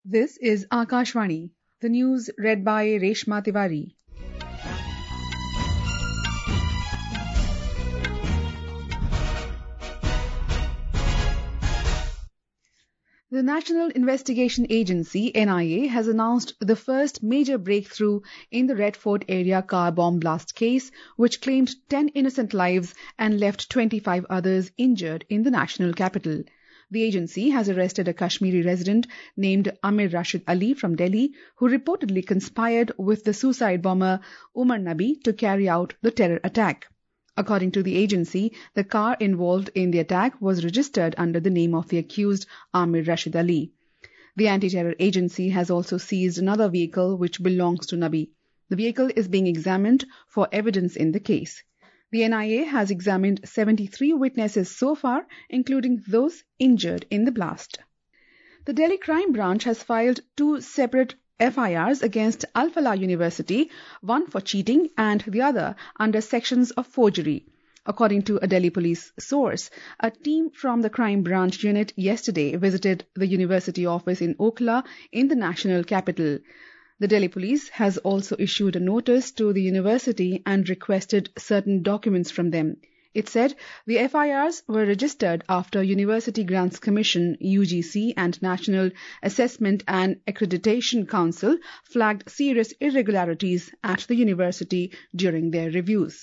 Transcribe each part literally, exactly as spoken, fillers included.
This is Akashvani, the news read by Reshma Tiwari. The National Investigation Agency, N I A, has announced the first major breakthrough in the Red Fort area car bomb blast case, which claimed ten innocent lives and left twenty-five others injured in the national capital. The agency has arrested a Kashmiri resident named Amir Rashid Ali from Delhi, who reportedly conspired with the suicide bomber Umar Nabi to carry out the terror attack. According to the agency, the car involved in the attack was registered under the name of the accused Amir Rashid Ali. The anti-terror agency has also seized another vehicle which belongs to Nabi. The vehicle is being examined for evidence in the case. The N I A has examined seventy-three witnesses so far, including those injured in the blast. The Delhi Crime Branch has filed two separate F I Rs against Al-Falah University, one for cheating and the other under sections of forgery. According to a Delhi police source, a team from the Crime Branch unit yesterday visited the university office in Okhla in the national capital. The Delhi police has also issued a notice to the university and requested certain documents from them. It said the F I Rs were registered after University Grants Commission U G C and National Assessment and Accreditation Council flagged serious irregularities at the university during their reviews.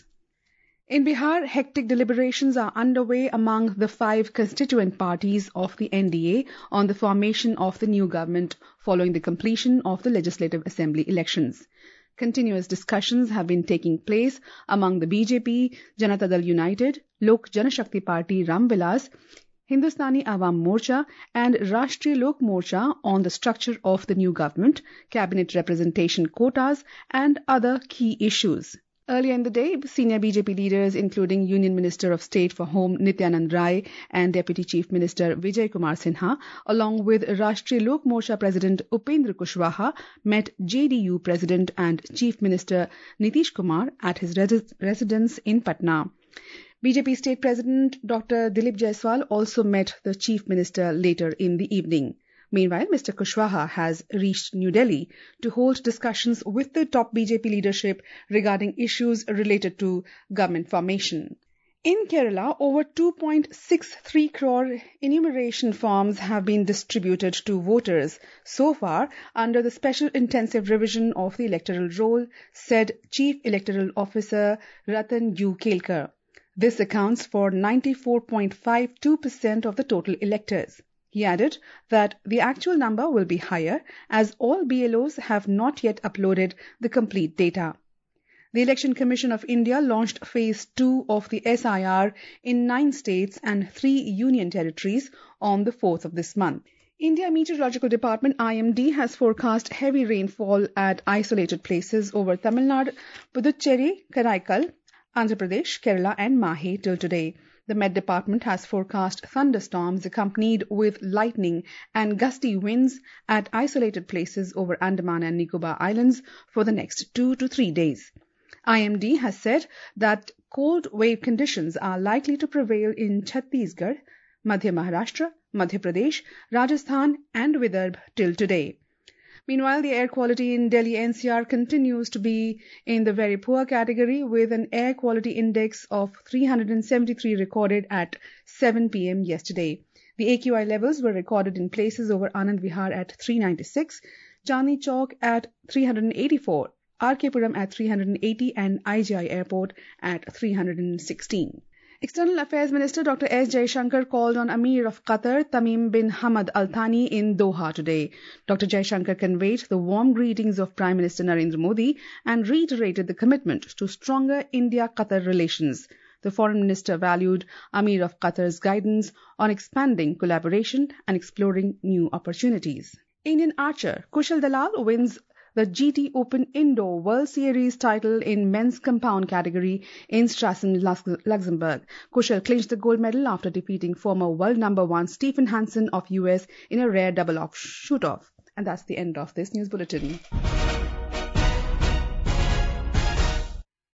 In Bihar, hectic deliberations are underway among the five constituent parties of the N D A on the formation of the new government following the completion of the Legislative Assembly elections. Continuous discussions have been taking place among the B J P, Janata Dal United, Lok Janashakti Party Ram Vilas, Hindustani Awam Morcha and Rashtriya Lok Morcha on the structure of the new government, cabinet representation quotas and other key issues. Earlier in the day, senior B J P leaders including Union Minister of State for Home Nityanand Rai and Deputy Chief Minister Vijay Kumar Sinha, along with Rashtriya Lok Morcha President Upendra Kushwaha, met J D U President and Chief Minister Nitish Kumar at his res- residence in Patna. B J P State President Doctor Dilip Jaiswal also met the Chief Minister later in the evening. Meanwhile, Mister Kushwaha has reached New Delhi to hold discussions with the top B J P leadership regarding issues related to government formation. In Kerala, over two point six three crore enumeration forms have been distributed to voters so far under the special intensive revision of the electoral roll, said Chief Electoral Officer Ratan U. Kelkar. This accounts for ninety-four point five two percent of the total electors. He added that the actual number will be higher as all B L Os have not yet uploaded the complete data. The Election Commission of India launched Phase two of the S I R in nine states and three union territories on the fourth of this month. India Meteorological Department I M D has forecast heavy rainfall at isolated places over Tamil Nadu, Puducherry, Karaikal, Andhra Pradesh, Kerala and Mahe till today. The Met Department has forecast thunderstorms accompanied with lightning and gusty winds at isolated places over Andaman and Nicobar Islands for the next two to three days. I M D has said that cold wave conditions are likely to prevail in Chhattisgarh, Madhya Maharashtra, Madhya Pradesh, Rajasthan and Vidarbha till today. Meanwhile, the air quality in Delhi N C R continues to be in the very poor category with an air quality index of three hundred seventy-three recorded at seven p m yesterday. The A Q I levels were recorded in places over Anand Vihar at three ninety-six, Chandni Chowk at three hundred eighty-four, R K Puram at three hundred eighty and I G I Airport at three hundred sixteen. External Affairs Minister Doctor S. Jaishankar called on Amir of Qatar, Tamim bin Hamad Al Thani in Doha today. Doctor Jaishankar conveyed the warm greetings of Prime Minister Narendra Modi and reiterated the commitment to stronger India-Qatar relations. The Foreign Minister valued Amir of Qatar's guidance on expanding collaboration and exploring new opportunities. Indian archer Kushal Dalal wins the G T Open Indoor World Series title in men's compound category in Strassen, Luxembourg. Kushal clinched the gold medal after defeating former world number one Stephen Hansen of U S in a rare double-off shoot-off. And that's the end of this news bulletin.